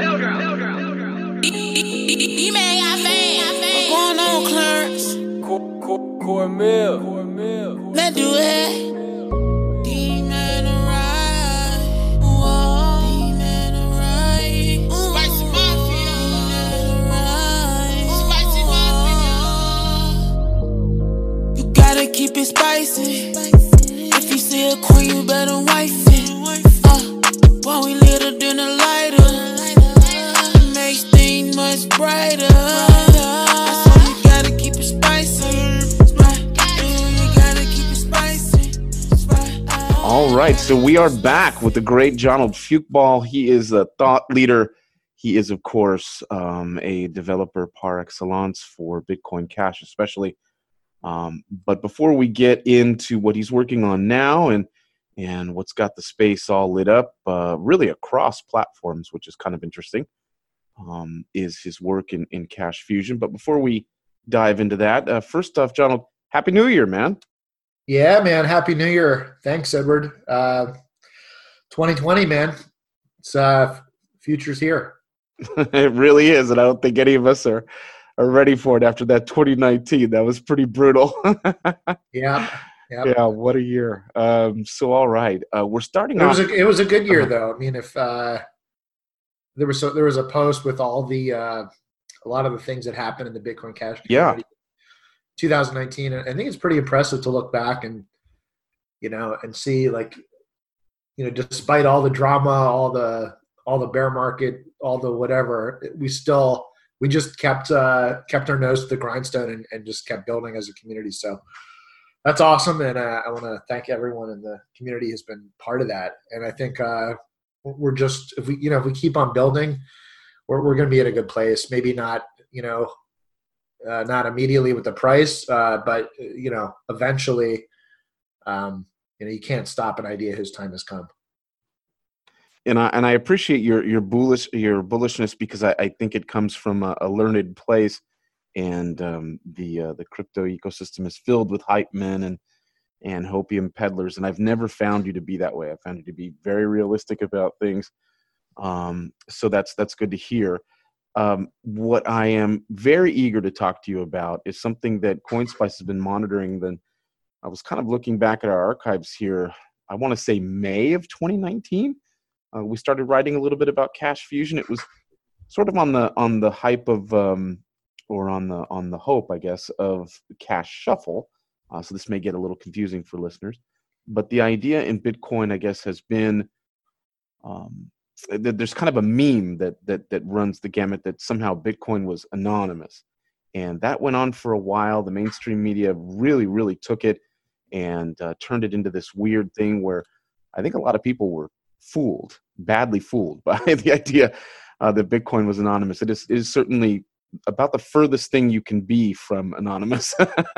E-Man got fame. What's going on, Clarence? Cornmeal. Let's do it. E-Man alright. Whoa. E-Man alright. Spicy Mafia. E-Man alright. Spicy Mafia. You gotta keep it spicy. If you see a queen, you better wife it. While we lit her than a lighter, it makes things much brighter. I said you gotta keep it spicy. You gotta keep it spicy. All right, so we are back with the great Jonald Fuqbal. He is a thought leader. He is, of course, a developer par excellence for Bitcoin Cash, especially. But before we get into what he's working on now and what's got the space all lit up, really across platforms, which is kind of interesting, is his work in Cash Fusion. But before we dive into that, first off, Jonald, Happy New Year, man. Yeah, man. Happy New Year. Thanks, Edward. 2020, man. It's future's here. It really is, and I don't think any of us are ready for it after that 2019. That was pretty brutal. Yeah. Yeah, what a year. So all right, we're starting It off. was a good year though. I mean, if there was a post with all the a lot of the things that happened in the Bitcoin Cash community, 2019. I think it's pretty impressive to look back and and see, like, despite all the drama, all the bear market, all the whatever, we just kept our nose to the grindstone and just kept building as a community. So that's awesome, and I want to thank everyone in the community who's been part of that. And I think we're just, if we keep on building, we're going to be in a good place. Maybe not not immediately with the price, but eventually, you can't stop an idea whose time has come. And I appreciate your bullishness, because I think it comes from a learned place. And the crypto ecosystem is filled with hype men and hopium peddlers, and I've never found you to be that way. I found you to be very realistic about things. So that's good to hear. What I am very eager to talk to you about is something that CoinSpice has been monitoring. Then I was kind of looking back at our archives here. I want to say May of 2019. We started writing a little bit about Cash Fusion. It was sort of on the hype of or on the hope, I guess, of Cash Shuffle. So this may get a little confusing for listeners, but the idea in Bitcoin, I guess, has been that there's kind of a meme that runs the gamut that somehow Bitcoin was anonymous, and that went on for a while. The mainstream media really took it and turned it into this weird thing where I think a lot of people were badly fooled by the idea that Bitcoin was anonymous. It is certainly about the furthest thing you can be from anonymous,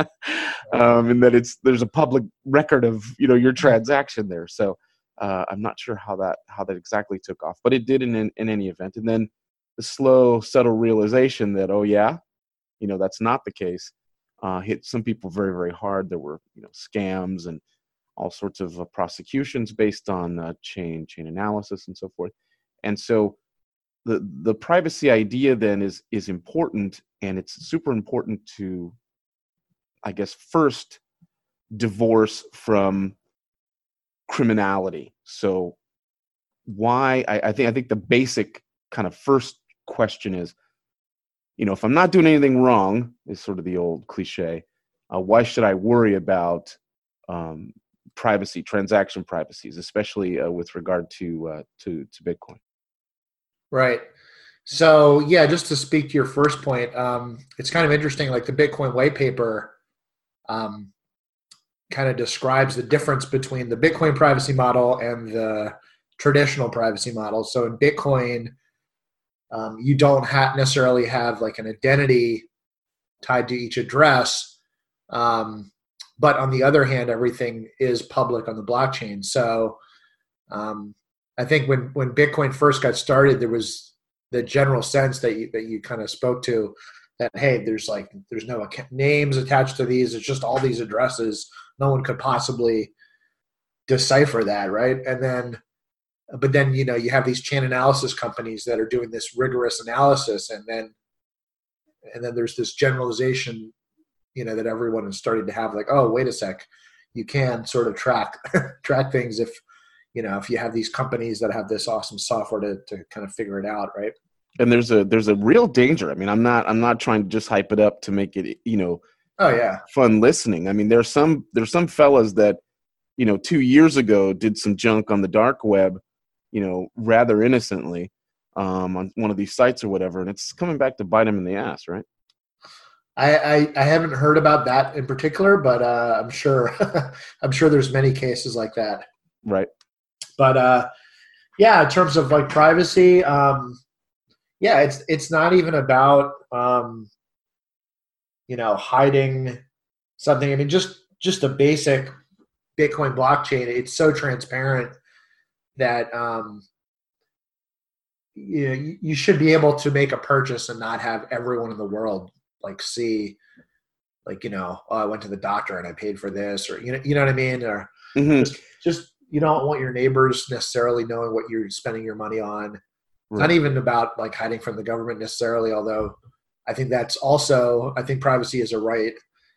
in that there's a public record of your transaction there. So I'm not sure how that exactly took off, but it did in any event. And then the slow, subtle realization that that's not the case hit some people very, very hard. There were scams and all sorts of prosecutions based on chain analysis and so forth. And so the privacy idea then is important, and it's super important to, I guess, first divorce from criminality. So why I think the basic kind of first question is, if I'm not doing anything wrong, is sort of the old cliche, why should I worry about privacy, transaction privacies, especially with regard to Bitcoin? Right. So yeah, just to speak to your first point, it's kind of interesting. Like the Bitcoin white paper kind of describes the difference between the Bitcoin privacy model and the traditional privacy model. So in Bitcoin, you don't necessarily have like an identity tied to each address, but on the other hand, everything is public on the blockchain. So I think when Bitcoin first got started, there was the general sense that you kind of spoke to, that, hey, there's no names attached to these. It's just all these addresses. No one could possibly decipher that, right? And then But then, you have these chain analysis companies that are doing this rigorous analysis, and then there's this generalization, that everyone is starting to have, like, oh, wait a sec, you can sort of track things if you have these companies that have this awesome software to kind of figure it out, right? And there's a real danger. I mean, I'm not trying to just hype it up to make it, oh yeah, fun listening. I mean, there's some fellas that, 2 years ago did some junk on the dark web, rather innocently, on one of these sites or whatever, and it's coming back to bite them in the ass, right? I haven't heard about that in particular, but I'm sure there's many cases like that. Right. But yeah, in terms of like privacy, yeah, it's not even about hiding something. I mean, just a basic Bitcoin blockchain. It's so transparent that you should be able to make a purchase and not have everyone in the world like see, like, oh, I went to the doctor and I paid for this, or you know what I mean, or just you don't want your neighbors necessarily knowing what you're spending your money on. It's not even about like hiding from the government necessarily, although I think privacy is a right.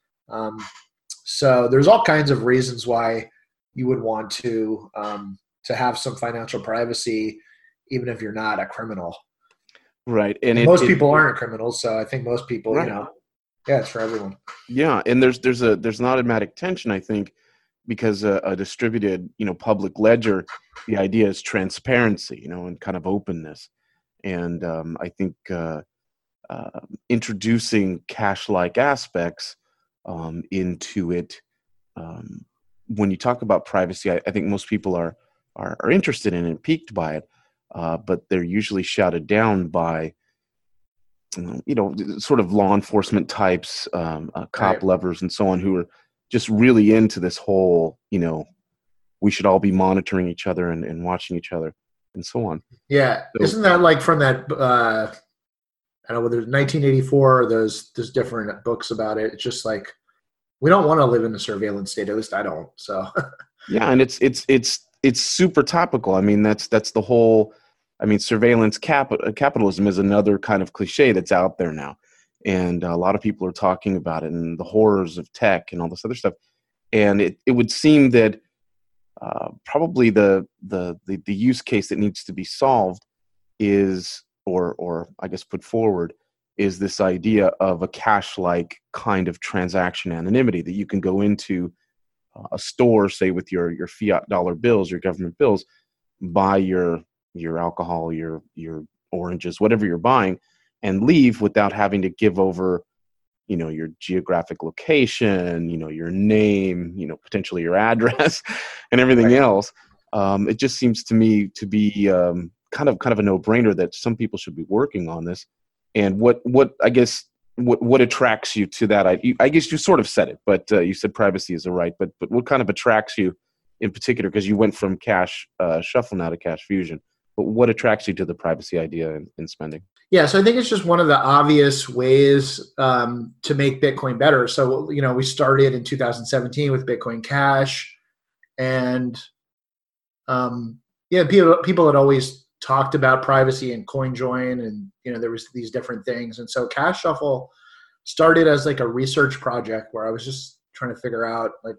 So there's all kinds of reasons why you would want to have some financial privacy, even if you're not a criminal. Right. And most people aren't criminals, so I think most people, right. It's for everyone. Yeah, and there's an automatic tension, I think, because a distributed, public ledger, the idea is transparency, and kind of openness. And I think introducing cash-like aspects into it, when you talk about privacy, I think most people are interested in it and piqued by it, but they're usually shouted down by, sort of law enforcement types, cop lovers and so on, who are just really into this whole, we should all be monitoring each other and watching each other and so on. Yeah. So, isn't that like from that, I don't know, whether it's 1984 or those different books about it. It's just like, we don't want to live in a surveillance state. At least I don't. So yeah. And it's super topical. I mean, that's the whole, surveillance capitalism is another kind of cliche that's out there now. And a lot of people are talking about it and the horrors of tech and all this other stuff. And it would seem that probably the use case that needs to be solved is, or I guess put forward, is this idea of a cash-like kind of transaction anonymity that you can go into a store, say with your fiat dollar bills, your government bills, buy your alcohol, your oranges, whatever you're buying, and leave without having to give over, your geographic location, your name, potentially your address and everything else. It just seems to me to be kind of a no-brainer that some people should be working on this. And what attracts you to that? I guess you sort of said it, but you said privacy is a right. But what kind of attracts you in particular? Because you went from Cash Shuffle now to Cash Fusion. But what attracts you to the privacy idea in spending? Yeah, so I think it's just one of the obvious ways to make Bitcoin better. So, we started in 2017 with Bitcoin Cash, and people had always talked about privacy and CoinJoin, and there was these different things. And so Cash Shuffle started as like a research project where I was just trying to figure out like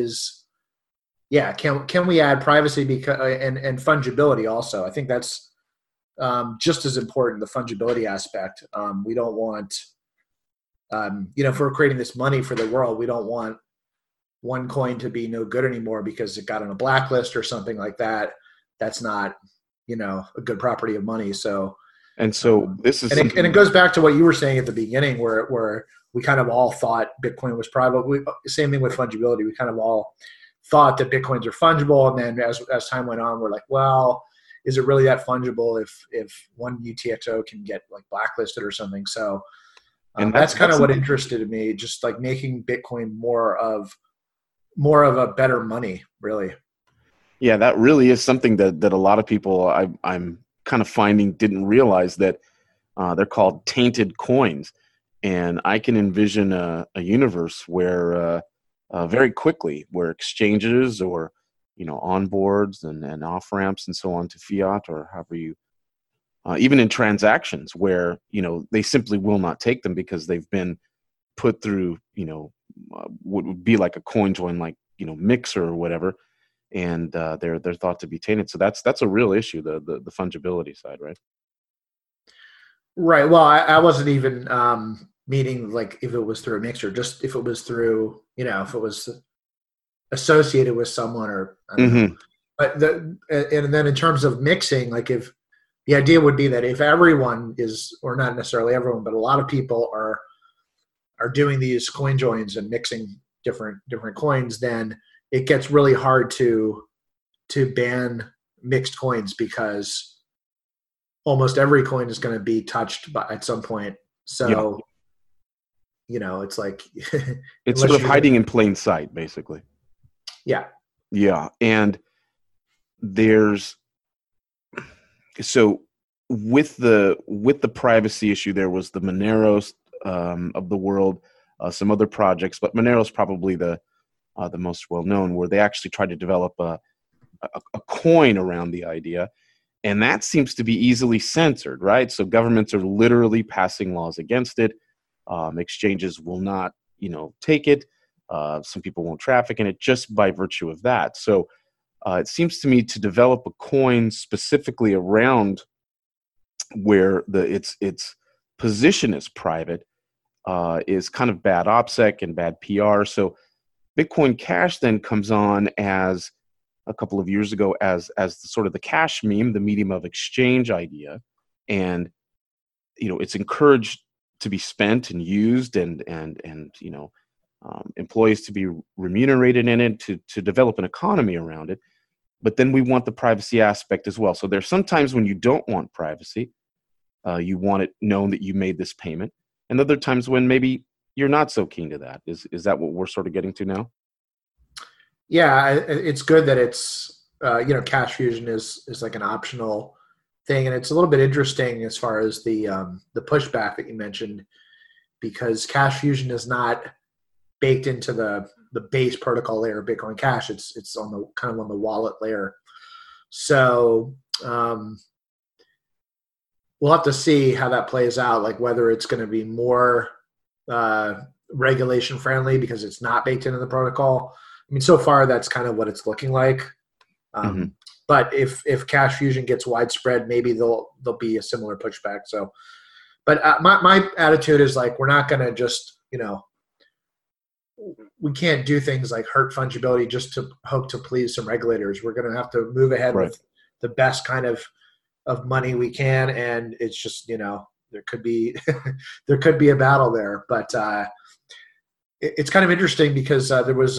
can we add privacy and fungibility also. I think that's just as important, the fungibility aspect. We don't want, if we're creating this money for the world, we don't want one coin to be no good anymore because it got on a blacklist or something like that. That's not, a good property of money. So this is, and it goes back to what you were saying at the beginning, where we kind of all thought Bitcoin was private. Same thing with fungibility. We kind of all thought that Bitcoins are fungible. And then as time went on, we're like, well, is it really that fungible if one UTXO can get like blacklisted or something? So that's kind of what interested me, just like making Bitcoin more of a better money, really. Yeah, that really is something that a lot of people I'm kind of finding didn't realize that they're called tainted coins. And I can envision a universe where very quickly, where exchanges or on boards and off ramps and so on to fiat, or however you, even in transactions where, they simply will not take them because they've been put through, what would be like a coin join, like, Mixer or whatever. And they're thought to be tainted. So that's a real issue, the fungibility side, right? Right. Well, I wasn't even meaning like if it was through a Mixer, just if it was through, if it was associated with someone, or I don't know. But and then in terms of mixing, like if the idea would be that if everyone is, or not necessarily everyone, but a lot of people are doing these coin joins and mixing different coins, then it gets really hard to ban mixed coins, because almost every coin is going to be touched at some point. So, it's like it's sort of hiding in plain sight, basically. Yeah. Yeah. And so with the privacy issue, there was the Moneros of the world, some other projects, but Monero's probably the most well-known, where they actually tried to develop a coin around the idea. And that seems to be easily censored, right? So governments are literally passing laws against it. Exchanges will not, take it. Some people won't traffic in it just by virtue of that. So it seems to me to develop a coin specifically around where its position is private is kind of bad OPSEC and bad PR. So Bitcoin Cash then comes on as a couple of years ago as sort of the cash meme, the medium of exchange idea. And, it's encouraged to be spent and used and employees to be remunerated in it, to develop an economy around it. But then we want the privacy aspect as well. So there's sometimes when you don't want privacy, you want it known that you made this payment. And other times when maybe you're not so keen to that. Is that what we're sort of getting to now? Yeah, it's good that it's, Cash Fusion is like an optional thing. And it's a little bit interesting as far as the pushback that you mentioned, because Cash Fusion is not baked into the base protocol layer of Bitcoin Cash. It's on the kind of on the wallet layer. So we'll have to see how that plays out, like whether it's going to be more regulation friendly because it's not baked into the protocol. I mean, so far that's kind of what it's looking like. But if Cash Fusion gets widespread, maybe there'll be a similar pushback. So, but my attitude is like, we're not going to just, we can't do things like hurt fungibility just to hope to please some regulators. We're going to have to move ahead with the best kind of money we can. And it's just, there could be, there could be a battle there, but it's kind of interesting because there was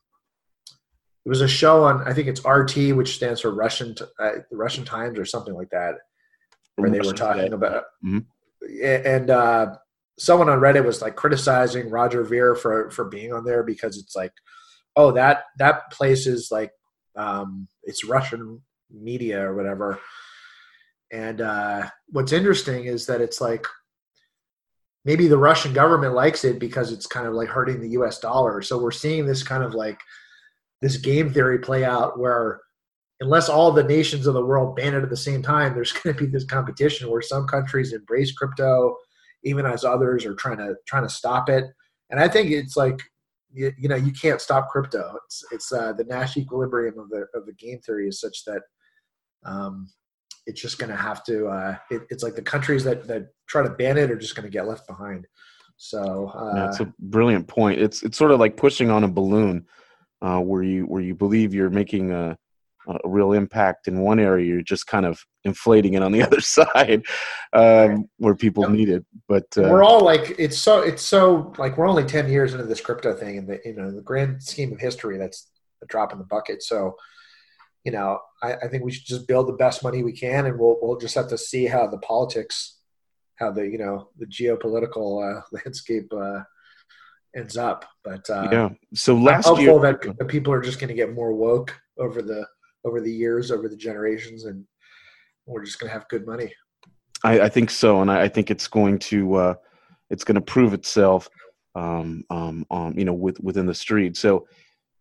a show on, I think it's RT, which stands for Russian Times or something like that, where they were talking about, and someone on Reddit was like criticizing Roger Ver for being on there because it's like, oh, that place is like, it's Russian media or whatever. And what's interesting is that it's like, maybe the Russian government likes it because it's kind of like hurting the US dollar. So we're seeing this kind of like this game theory play out where unless all the nations of the world ban it at the same time, there's going to be this competition where some countries embrace crypto, even as others are trying to stop it. And I think it's like, you can't stop crypto. It's the Nash equilibrium of the game theory is such that it's just going to have to. It's like the countries that try to ban it are just going to get left behind. So that's a brilliant point. It's sort of like pushing on a balloon, where you believe you're making a real impact in one area, you're just kind of inflating it on the other side, where people need it. But we're all like, it's so like we're only 10 years into this crypto thing, and the grand scheme of history, that's a drop in the bucket. So, I think we should just build the best money we can, and we'll just have to see how the politics, how the geopolitical landscape ends up. But so last I'm hopeful year that the people are just going to get more woke over the years, over the generations, and we're just going to have good money. I think so, and I think it's going to prove itself, within the street. So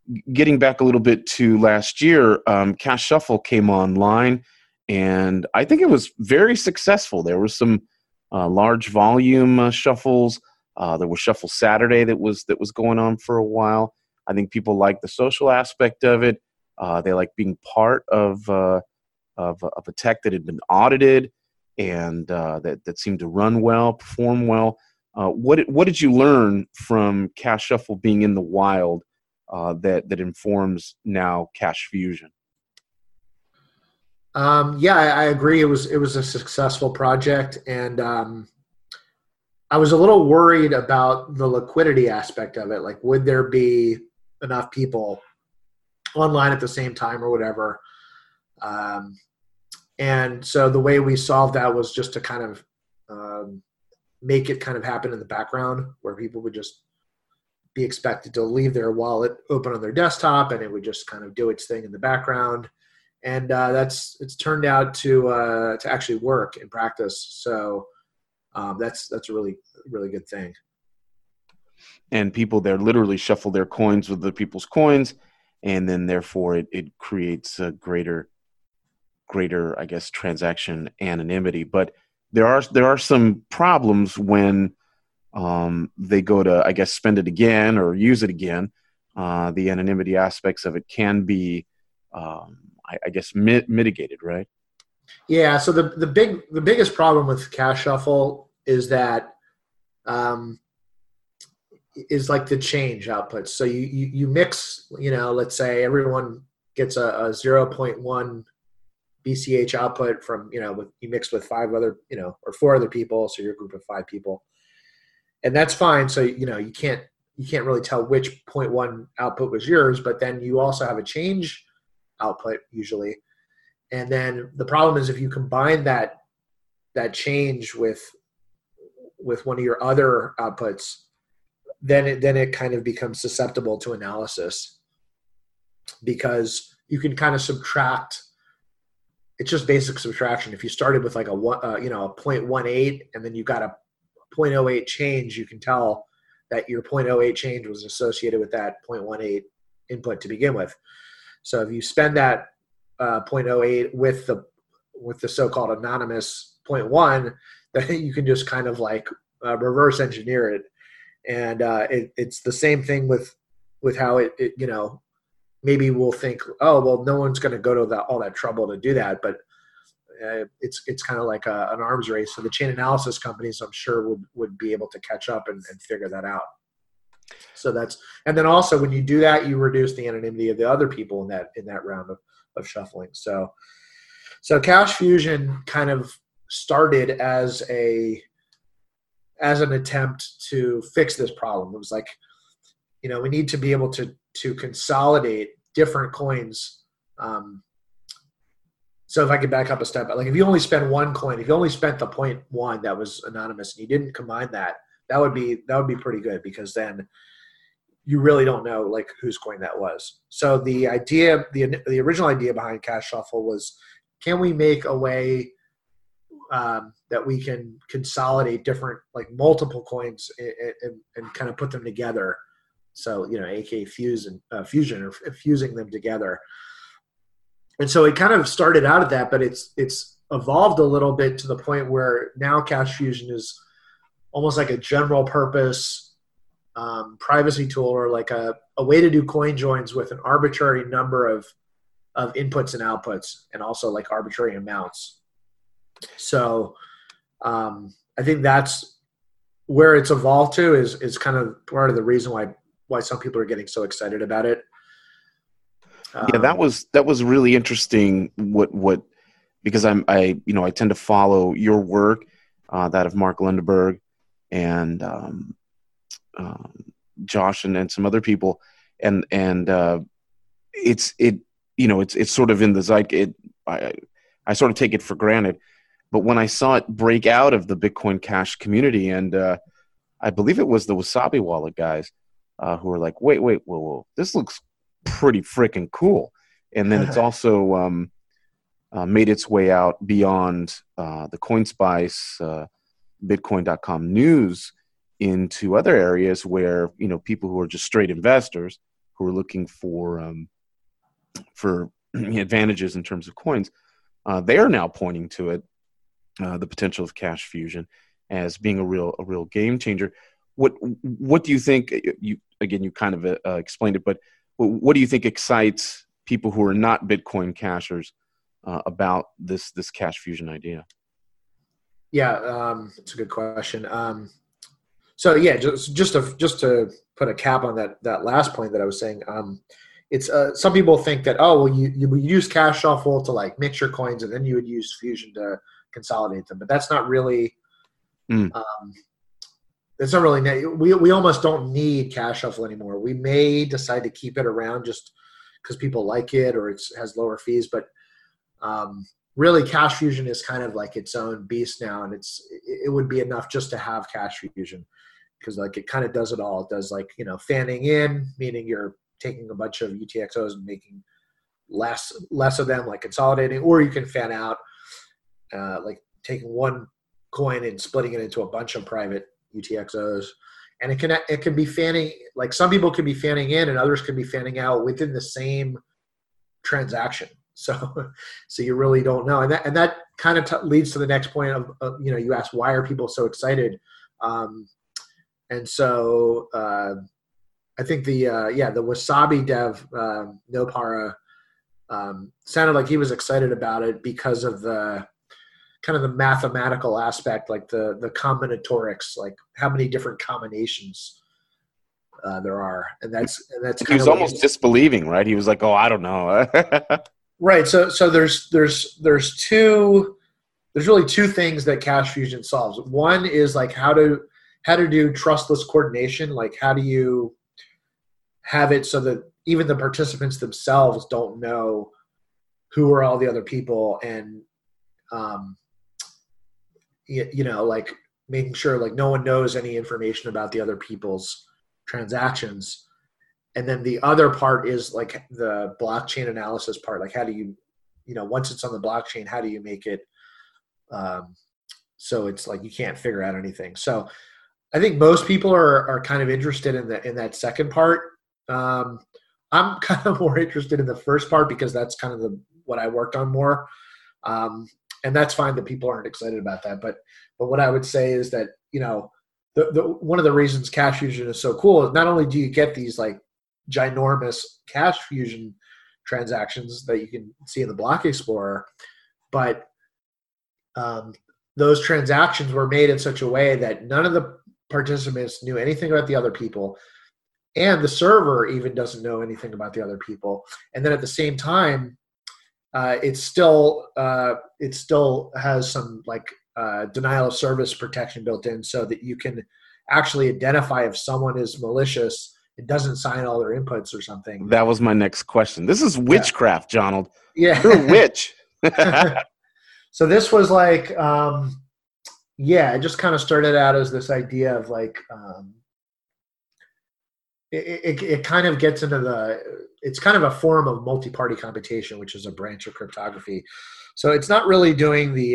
getting back a little bit to last year, Cash Shuffle came online, and I think it was very successful. There were some large volume shuffles. There was Shuffle Saturday that was going on for a while. I think people like the social aspect of it. They like being part of a tech that had been audited and that seemed to run well, perform well. What did you learn from Cash Shuffle being in the wild that informs now Cash Fusion? Yeah, I agree. It was a successful project, and I was a little worried about the liquidity aspect of it. Like, would there be enough people online at the same time or whatever? And so the way we solved that was just to kind of make it kind of happen in the background, where people would just be expected to leave their wallet open on their desktop, and it would just kind of do its thing in the background. And it's turned out to actually work in practice. So that's a really, really good thing. And people there literally shuffle their coins with other people's coins, and then therefore it creates a greater, I guess, transaction anonymity. But there are some problems when they go to, I guess, spend it again or use it again. The anonymity aspects of it can be, I guess, mitigated, right? Yeah. So the biggest problem with Cash Shuffle is that is like the change outputs. So you mix, let's say everyone gets a 0.1 BCH output from, you mix with 5 other, or 4 other people. So you're a group of 5 people, and that's fine. So, you can't really tell which 0.1 output was yours, but then you also have a change output usually. And then the problem is if you combine that change with one of your other outputs, then it kind of becomes susceptible to analysis, because you can kind of subtract. It's just basic subtraction. If you started with like a 0.18 and then you got a 0.08 change, you can tell that your 0.08 change was associated with that 0.18 input to begin with. So if you spend that 0.08 with the so-called anonymous 0.1, then you can just kind of like reverse engineer it. And it's the same thing with how it maybe we'll think, oh, well, no one's going to go to all that trouble to do that. But it's kind of like an arms race. So the chain analysis companies, I'm sure, would be able to catch up and figure that out. So and then also when you do that, you reduce the anonymity of the other people in that round of shuffling. So Cash Fusion kind of started as an attempt to fix this problem. It was like, we need to be able to consolidate different coins. So if I could back up a step, like if you only spend one coin, if you only spent the 0.1 that was anonymous and you didn't combine that would be pretty good, because then you really don't know like whose coin that was. So the original idea behind Cash Shuffle was, can we make a way that we can consolidate different, like multiple coins and kind of put them together. So, aka fusion or fusing them together. And so it kind of started out at that, but it's evolved a little bit to the point where now Cash Fusion is almost like a general purpose privacy tool, or like a way to do coin joins with an arbitrary number of inputs and outputs, and also like arbitrary amounts. So I think that's where it's evolved to, is kind of part of the reason why some people are getting so excited about it. Yeah, that was really interesting. Because I tend to follow your work, that of Mark Lindeberg and Josh and some other people, and it's sort of in the zeitgeist. I sort of take it for granted, but when I saw it break out of the Bitcoin Cash community, and I believe it was the Wasabi Wallet guys who were like, wait, whoa, this looks pretty freaking cool. And then it's also made its way out beyond the CoinSpice, Bitcoin.com news into other areas where, people who are just straight investors who are looking for advantages in terms of coins, they are now pointing to it, the potential of cash fusion, as being a real game changer. What do you think? You kind of explained it, but what do you think excites people who are not Bitcoin cashers about this cash fusion idea? Yeah, it's a good question. So yeah, just to put a cap on that last point that I was saying, it's some people think that, oh, well, you would use cash shuffle to like mix your coins, and then you would use fusion to consolidate them, but that's not really. It's not really. We almost don't need cash shuffle anymore. We may decide to keep it around just because people like it or it has lower fees, but really cash fusion is kind of like its own beast now, and it would be enough just to have cash fusion, because like it kind of does it all. It does like, fanning in, meaning you're taking a bunch of UTXOs and making less of them, like consolidating, or you can fan out, like taking one coin and splitting it into a bunch of private UTXOs. And it can be fanning, like some people can be fanning in and others can be fanning out within the same transaction. So you really don't know. And that kind of leads to the next point of you asked, why are people so excited? And so I think the Wasabi dev, Nopara, sounded like he was excited about it because of the kind of the mathematical aspect, like the combinatorics, like how many different combinations there are. And that's he was almost disbelieving, right? He was like, oh, I don't know. Right. So there's really two things that cash fusion solves. One is like how to do trustless coordination. Like how do you have it so that even the participants themselves don't know who are all the other people, and like making sure like no one knows any information about the other people's transactions. And then the other part is like the blockchain analysis part. Like how do you, once it's on the blockchain, how do you make it so it's like you can't figure out anything? So I think most people are kind of interested in that second part. I'm kind of more interested in the first part because that's kind of what I worked on more. And that's fine that people aren't excited about that. But what I would say is that, the one of the reasons cash fusion is so cool is not only do you get these like ginormous cash fusion transactions that you can see in the Block Explorer, but those transactions were made in such a way that none of the participants knew anything about the other people, and the server even doesn't know anything about the other people. And then at the same time, it still has some like denial of service protection built in, so that you can actually identify if someone is malicious and doesn't sign all their inputs or something. That was my next question. This is witchcraft, Jonald. Yeah. You're a witch. So this was like, it just kind of started out as this idea of like, it kind of gets into it's kind of a form of multi-party computation, which is a branch of cryptography. So it's not really doing the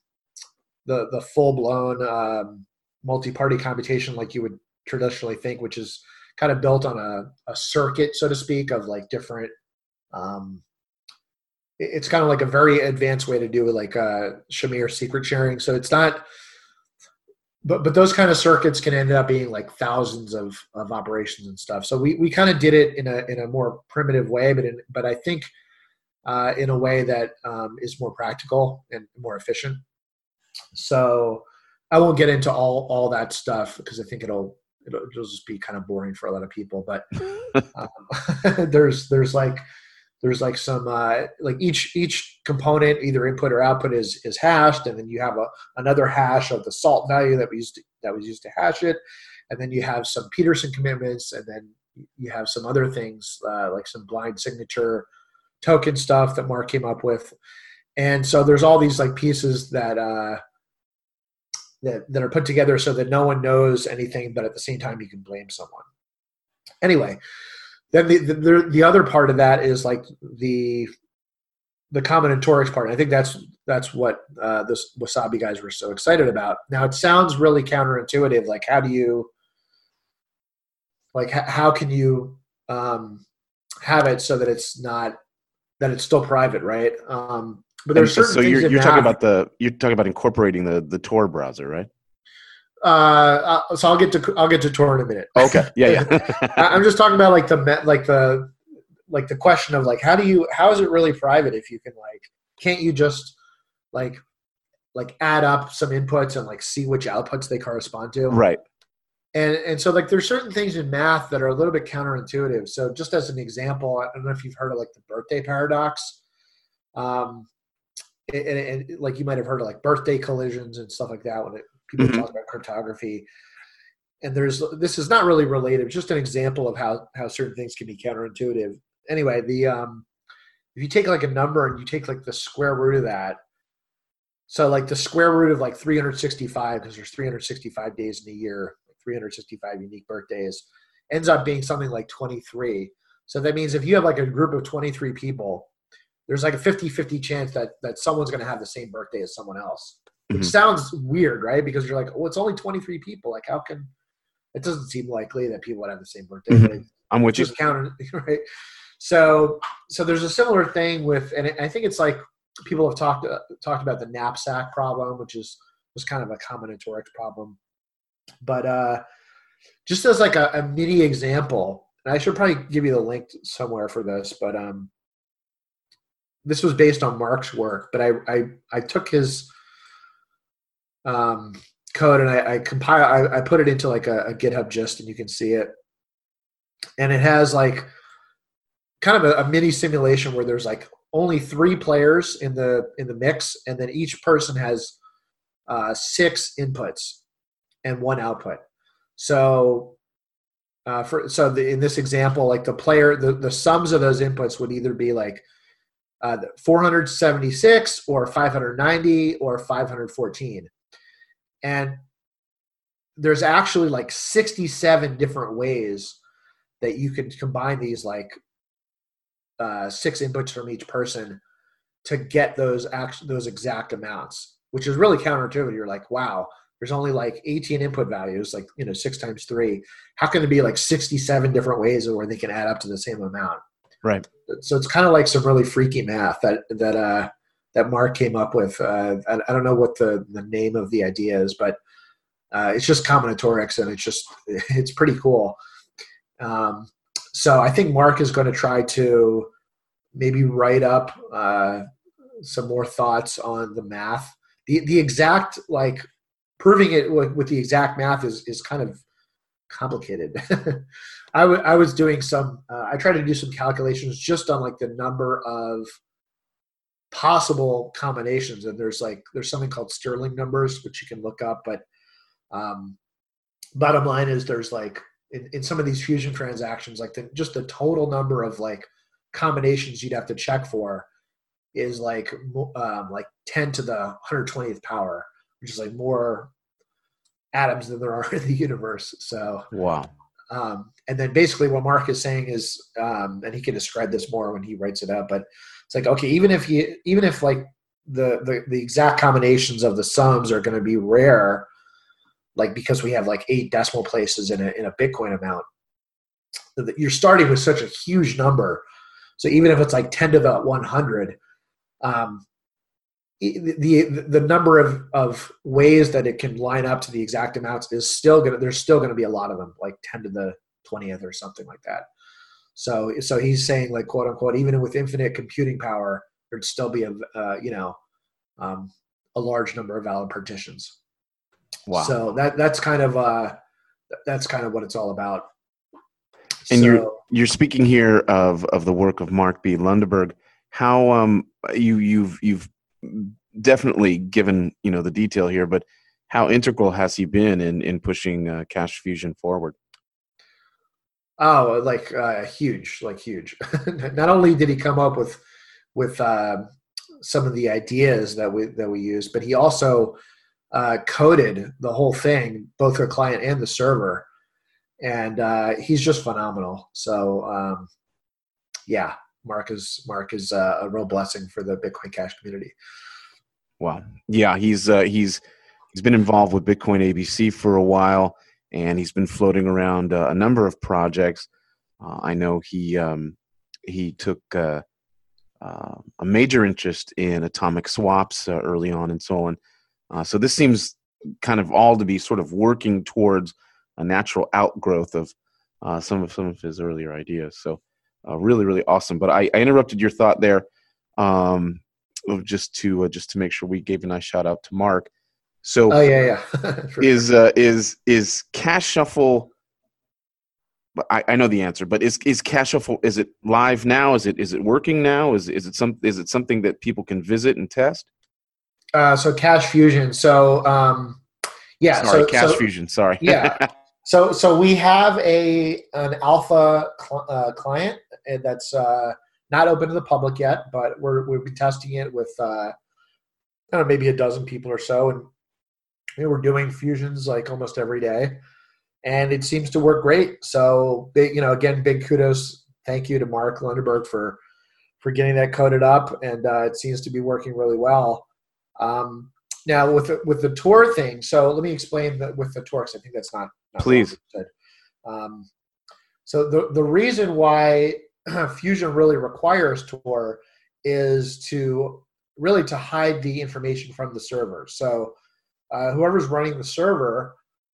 full-blown multi-party computation like you would traditionally think, which is kind of built on a circuit, so to speak, of like different it's kind of like a very advanced way to do like Shamir secret sharing. So it's not, but those kind of circuits can end up being like thousands of operations and stuff. So we kind of did it in a more primitive way, but I think in a way that is more practical and more efficient. So I won't get into all that stuff because I think it'll just be kind of boring for a lot of people. But there's like some like each component, either input or output, is hashed, and then you have another hash of the salt value that was used to hash it, and then you have some Peterson commitments, and then you have some other things like some blind signature token stuff that Mark came up with. And so there's all these like pieces that are put together so that no one knows anything, but at the same time you can blame someone. Anyway, then the other part of that is like the combinatorics part. I think that's what this Wasabi guys were so excited about. Now it sounds really counterintuitive. Like how can you have it so that it's still private, right? But there's certain so things you're talking about incorporating the Tor browser, right? So I'll get to Tor in a minute. Okay. Yeah. I'm just talking about like the question of like how is it really private if you can can't you just like add up some inputs and like see which outputs they correspond to? Right. And so like there's certain things in math that are a little bit counterintuitive. So just as an example, I don't know if you've heard of like the birthday paradox. And like you might have heard of like birthday collisions and stuff like that when people talk about cryptography. And this is not really related. It's just an example of how certain things can be counterintuitive. Anyway, if you take like a number and you take like the square root of that, so like the square root of like 365, because there's 365 days in a year, 365 unique birthdays, ends up being something like 23. So that means if you have like a group of 23 people, there's like a 50-50 chance that someone's going to have the same birthday as someone else, which sounds weird, right? Because you're like, oh, it's only 23 people. Like, how can – it doesn't seem likely that people would have the same birthday. But I'm with you. Just counted, right? So there's a similar thing with – and I think it's like people have talked about the knapsack problem, which was kind of a combinatorics problem. But just as like a mini example, and I should probably give you the link somewhere for this, but this was based on Mark's work, but I took his code and I put it into like a GitHub gist, and you can see it. And it has like kind of a mini simulation where there's like only 3 players in the mix, and then each person has 6 inputs and 1 output. So in this example, like the sums of those inputs would either be like 476 or 590 or 514. And there's actually like 67 different ways that you can combine these like 6 inputs from each person to get those exact amounts, which is really counterintuitive. You're like, wow, there's only like 18 input values, like 6 times 3. How can there be like 67 different ways where they can add up to the same amount? Right. So it's kind of like some really freaky math that Mark came up with. I don't know what the name of the idea is, but it's just combinatorics, and it's pretty cool. So I think Mark is going to try to maybe write up some more thoughts on the math. The exact like proving it with the exact math is kind of complicated. I was doing some I tried to do some calculations just on like the number of possible combinations, and there's something called Stirling numbers, which you can look up, but bottom line is there's like in some of these fusion transactions, like just the total number of like combinations you'd have to check for is like 10 to the 120th power, which is like more atoms than there are in the universe. So wow. And then basically what Mark is saying is, and he can describe this more when he writes it up, but it's like, okay, even if like the exact combinations of the sums are going to be rare, like because we have like 8 decimal places in a Bitcoin amount, you're starting with such a huge number. So even if it's like 10 to the 100, the number of ways that it can line up to the exact amounts is there's still going to be a lot of them, like 10 to the 20th or something like that. So he's saying, like, quote unquote, even with infinite computing power, there'd still be a large number of valid partitions. Wow. So that's kind of what it's all about. And you're speaking here of the work of Mark B. Lundeberg. How you've definitely given the detail here, but how integral has he been in pushing Cash Fusion forward? Oh, huge. Not only did he come up with some of the ideas that we use, but he also coded the whole thing, both the client and the server, and he's just phenomenal. So yeah, Mark is a real blessing for the Bitcoin Cash community. Wow. Yeah, he's been involved with Bitcoin ABC for a while, and he's been floating around a number of projects. I know he took a major interest in atomic swaps early on and so on. So this seems kind of all to be sort of working towards a natural outgrowth of some of his earlier ideas. So really, really awesome. But I interrupted your thought there just to make sure we gave a nice shout out to Mark. So is Cash Shuffle? I know the answer, but is Cash Shuffle, is it live now? Is it working now? Is it something that people can visit and test? So Cash Fusion. So Cash Fusion. Sorry. Yeah. So we have an alpha client that's not open to the public yet, but we'll be testing it with maybe a dozen people or so, and we're doing fusions like almost every day, and it seems to work great. So again, big kudos, thank you to Mark Lundeberg for getting that coded up, and it seems to be working really well. Now with the Tor thing, so let me explain with the Tor, because I think that's not please. So the reason why Fusion really requires Tor is to hide the information from the server. So whoever's running the server,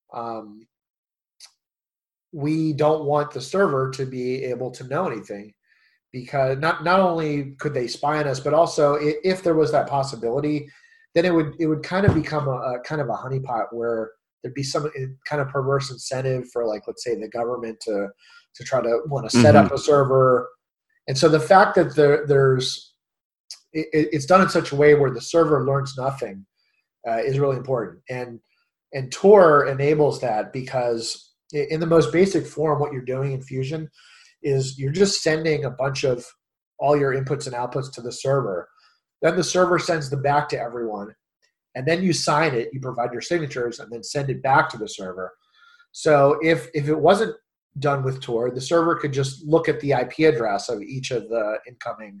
we don't want the server to be able to know anything, because not only could they spy on us, but also if there was that possibility, then it would kind of become a kind of a honeypot where there'd be some kind of perverse incentive for, like, let's say the government to try to want to set up a server. And so the fact that it's done in such a way where the server learns nothing is really important. And Tor enables that, because in the most basic form, what you're doing in Fusion is you're just sending a bunch of all your inputs and outputs to the server. Then the server sends them back to everyone. And then you sign it, you provide your signatures, and then send it back to the server. So if it wasn't done with Tor, the server could just look at the IP address of each of the incoming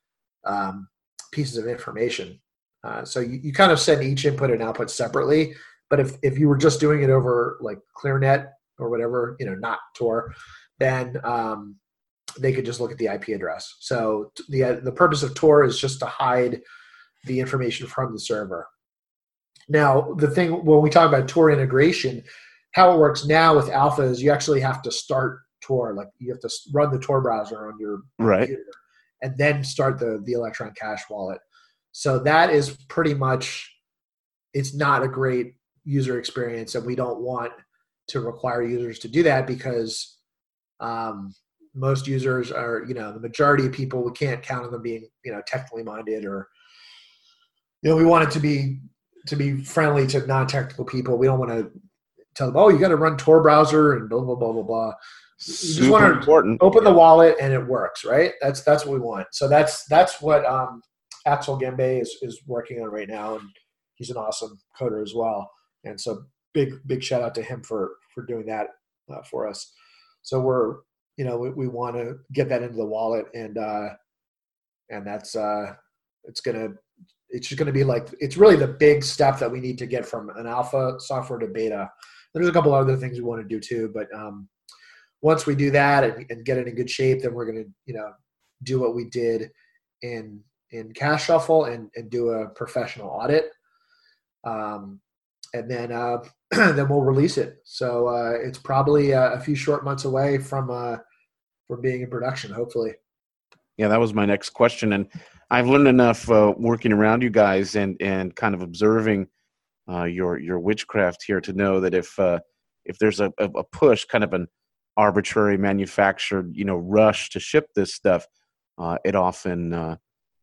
pieces of information. So you kind of send each input and output separately. But if you were just doing it over like ClearNet or whatever, not Tor, then they could just look at the IP address. So the purpose of Tor is just to hide the information from the server. Now, the thing when we talk about Tor integration, how it works now with Alpha is you actually have to start Tor. Like, you have to run the Tor browser on your computer and then start the Electron Cash wallet. So that is pretty much, it's not a great user experience, and we don't want to require users to do that, because most users are, the majority of people, we can't count on them being, technically minded, or, we want it to be friendly to non-technical people. We don't want to tell them, oh, you got to run Tor browser and blah, blah, blah, blah, blah. You just want to open the wallet and it works, right? That's what we want. So that's what Axel Gembe is working on right now, and he's an awesome coder as well. And so big shout out to him for doing that for us. So we're, we want to get that into the wallet, and that's it's just going to be like, it's really the big step that we need to get from an alpha software to beta. There's a couple other things we want to do too, but once we do that and get it in good shape, then we're going to, do what we did in Cash Shuffle and do a professional audit. And then then we'll release it. So it's probably a few short months away from being in production, hopefully. Yeah, that was my next question. And I've learned enough working around you guys and kind of observing your witchcraft here to know that if there's a push, kind of an arbitrary manufactured, rush to ship this stuff, it often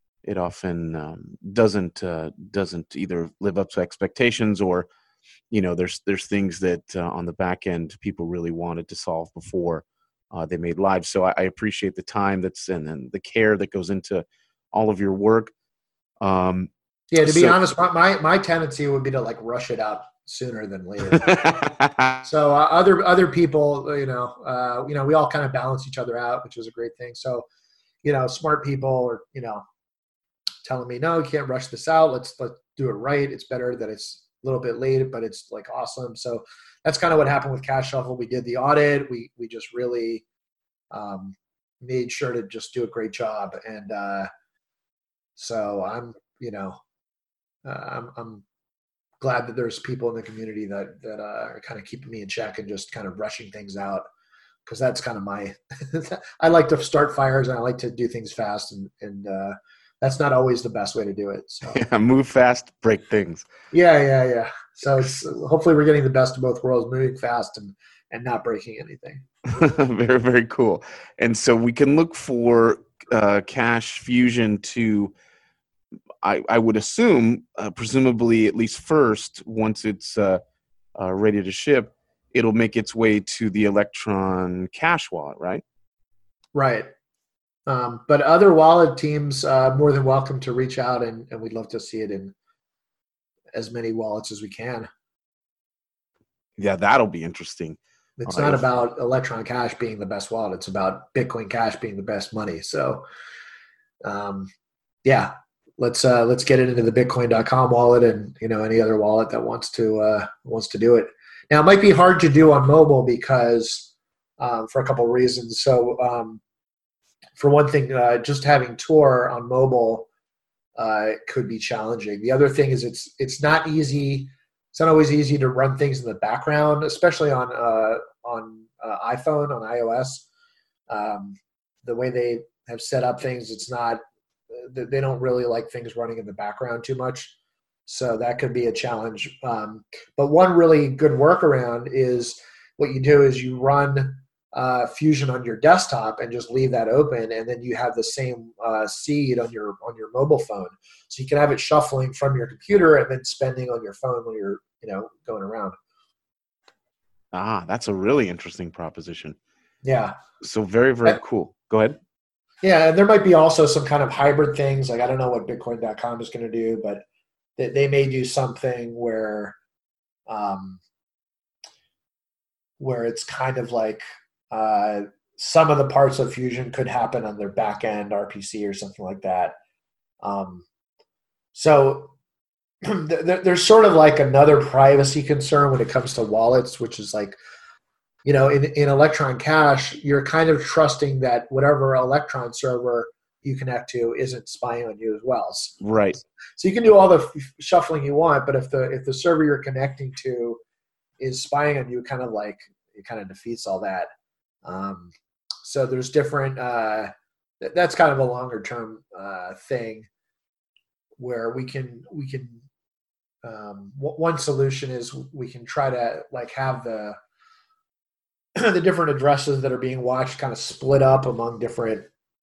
doesn't either live up to expectations, or there's things that on the back end people really wanted to solve before they made live. So I appreciate the time and the care that goes into all of your work. To be honest, my tendency would be to like rush it out sooner than later. So other people, we all kind of balance each other out, which is a great thing. So, smart people are, telling me, no, you can't rush this out. Let's do it right. It's better that it's a little bit late, but it's like awesome. So that's kind of what happened with Cash Shuffle. We did the audit. We just really made sure to just do a great job. And so I'm glad that there's people in the community that are kind of keeping me in check and just kind of rushing things out, because that's kind of my I like to start fires and I like to do things fast, and that's not always the best way to do it. So yeah, move fast, break things. Yeah. So it's hopefully we're getting the best of both worlds, moving fast and not breaking anything. Very, very cool. And so we can look for Cash Fusion to, I would assume, presumably at least first, once it's ready to ship, it'll make its way to the Electron Cash wallet, right? Right. But other wallet teams more than welcome to reach out, and we'd love to see it in as many wallets as we can. Yeah, that'll be interesting. It's not about Electron Cash being the best wallet. It's about Bitcoin Cash being the best money. So, yeah, let's get it into the Bitcoin.com wallet and any other wallet that wants to do it. Now, it might be hard to do on mobile because for a couple of reasons. So, for one thing, just having Tor on mobile could be challenging. The other thing is it's not easy. It's not always easy to run things in the background, especially on iPhone, on iOS. The way they have set up things, it's not. They don't really like things running in the background too much, so that could be a challenge. But one really good workaround is what you do is you run Fusion on your desktop and just leave that open, and then you have the same seed on your mobile phone, so you can have it shuffling from your computer and then spending on your phone when you're going around. That's a really interesting proposition. Yeah. So very, very cool. Go ahead. Yeah, and there might be also some kind of hybrid things. Like I don't know what Bitcoin.com is going to do, but they may do something where it's kind of like some of the parts of Fusion could happen on their back end RPC or something like that. So there's sort of like another privacy concern when it comes to wallets, which is like, in Electron Cash, you're kind of trusting that whatever Electron server you connect to isn't spying on you as well. Right. So you can do all the shuffling you want, but if the server you're connecting to is spying on you, it kind of defeats all that. So there's different. That's kind of a longer term thing where we can. One solution is we can try to have the different addresses that are being watched kind of split up among different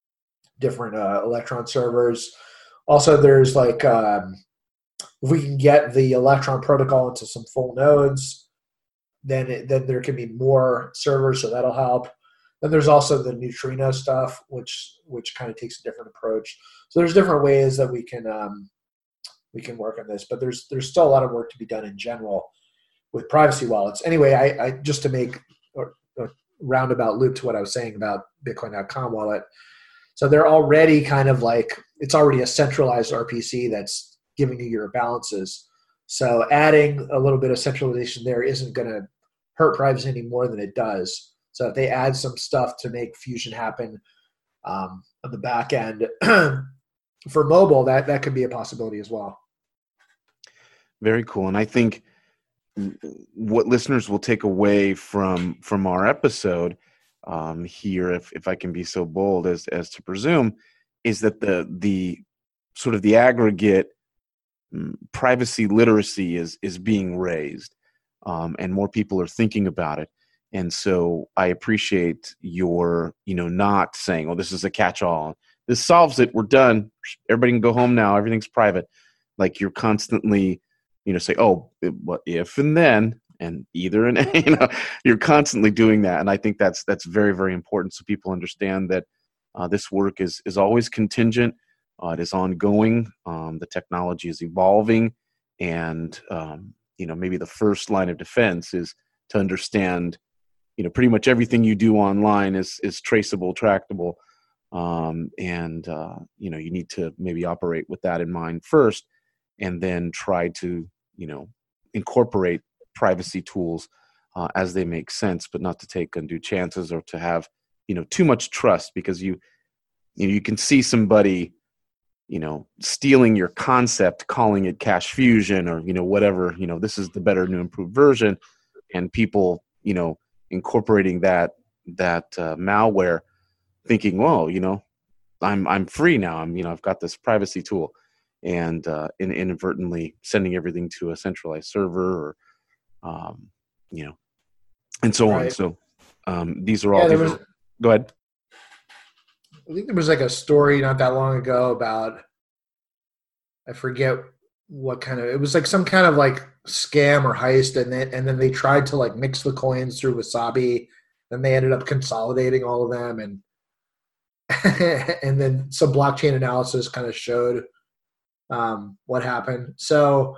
Electron servers. Also, there's if we can get the Electron protocol into some full nodes, then there can be more servers, so that'll help. Then there's also the neutrino stuff, which kind of takes a different approach. So there's different ways that we can work on this, but there's still a lot of work to be done in general with privacy wallets. Anyway, I just to make a roundabout loop to what I was saying about Bitcoin.com wallet. So they're already kind of it's already a centralized RPC that's giving you your balances. So adding a little bit of centralization there isn't going to hurt privacy any more than it does. So if they add some stuff to make Fusion happen on the back end for mobile, that could be a possibility as well. Very cool. And I think what listeners will take away from our episode here, if I can be so bold as to presume, is that the sort of the aggregate privacy literacy is being raised, and more people are thinking about it. And so I appreciate your not saying, "Oh, this is a catch-all. This solves it. We're done. Everybody can go home now. Everything's private." Like you're constantly say, "Oh, what if and then and either," and you're constantly doing that. And I think that's very, very important, so people understand that this work is always contingent. It is ongoing. The technology is evolving, and maybe the first line of defense is to understand, pretty much everything you do online is traceable, tractable, and you need to maybe operate with that in mind first, and then try to incorporate privacy tools as they make sense, but not to take undue chances or to have too much trust, because you can see somebody, stealing your concept, calling it Cash Fusion or, whatever, this is the better new improved version, and people, incorporating that malware, thinking, well, I'm free now. I've got this privacy tool, and inadvertently sending everything to a centralized server, or, and so on. So these are all. Go ahead. I think there was like a story not that long ago about, I forget what kind of, it was like some kind of like scam or heist, and then they tried to like mix the coins through Wasabi, and they ended up consolidating all of them, and and then some blockchain analysis kind of showed what happened. So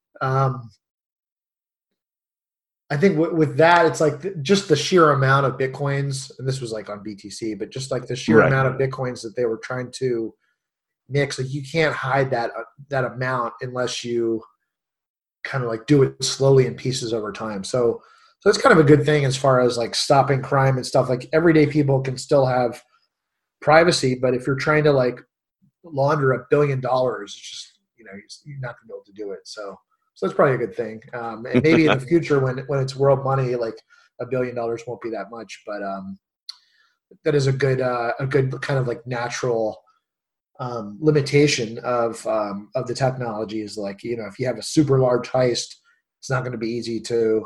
I think with that, it's like just the sheer amount of Bitcoins, and this was like on BTC, but just like the sheer amount of Bitcoins that they were trying to mix, like you can't hide that amount unless you kind of like do it slowly in pieces over time. So it's kind of a good thing as far as like stopping crime and stuff. Like everyday people can still have privacy, but if you're trying to like launder $1 billion, it's just, you're not gonna be able to do it. So that's probably a good thing. And maybe in the future when it's world money, like $1 billion won't be that much, but that is a good kind of like natural limitation of the technology, is like, if you have a super large heist, it's not going to be easy to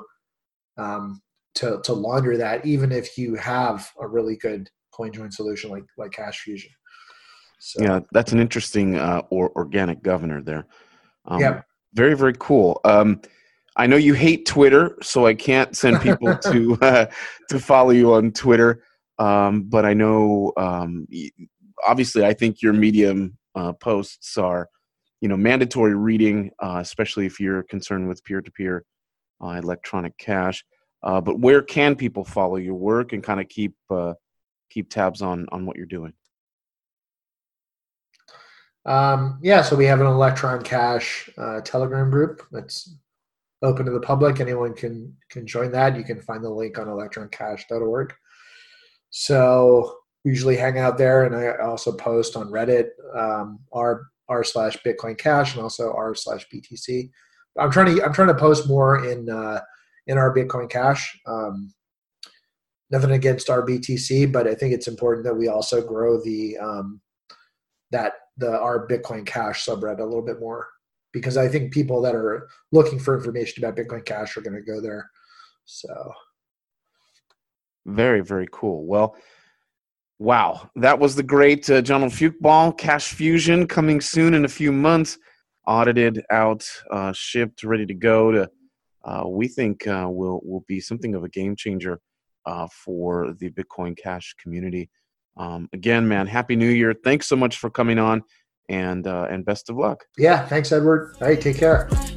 launder that, even if you have a really good CoinJoin solution like Cash Fusion. So, yeah, that's an interesting organic governor there. Yeah. Very, very cool. I know you hate Twitter, so I can't send people to follow you on Twitter. But I know, obviously, I think your Medium posts are, mandatory reading, especially if you're concerned with peer-to-peer electronic cash. But where can people follow your work and kind of keep tabs on what you're doing? So we have an Electron Cash Telegram group that's open to the public. Anyone can join that. You can find the link on electroncash.org. So we usually hang out there, and I also post on Reddit, r/Bitcoin Cash, and also r/BTC. I'm trying to post more in our Bitcoin Cash. Nothing against our BTC, but I think it's important that we also grow our Bitcoin Cash subreddit a little bit more, because I think people that are looking for information about Bitcoin Cash are going to go there. So very, very cool. Well, wow, that was the great Jonathan Fuchsball. Cash Fusion coming soon in a few months, audited out, shipped, ready to go. We think will be something of a game changer for the Bitcoin Cash community. Again, man, Happy New Year. Thanks so much for coming on, and best of luck. Yeah, thanks, Edward. All right, take care.